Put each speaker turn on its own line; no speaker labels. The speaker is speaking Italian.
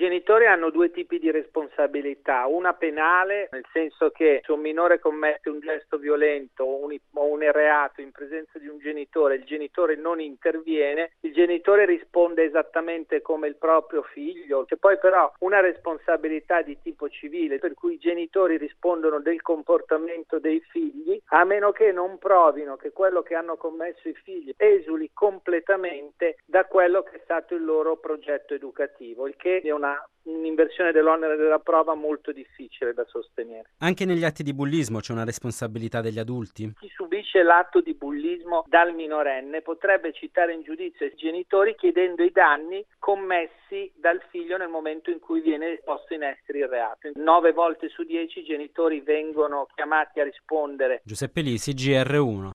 genitori hanno due tipi di responsabilità, una penale, nel senso che se un minore commette un gesto violento o un reato in presenza di un genitore, il genitore non interviene, il genitore risponde esattamente come il proprio figlio. C'è poi però una responsabilità di tipo civile, per cui i genitori rispondono del comportamento dei figli, a meno che non provino che quello che hanno commesso i figli esuli completamente da quello che è stato il loro progetto educativo, il che è un'inversione dell'onere della prova molto difficile da sostenere.
Anche negli atti di bullismo c'è una responsabilità degli adulti?
Chi subisce l'atto di bullismo dal minorenne potrebbe citare in giudizio i genitori chiedendo i danni commessi dal figlio nel momento in cui viene posto in essere il reato. 9 volte su 10 i genitori vengono chiamati a rispondere.
Giuseppe Lisi, GR1.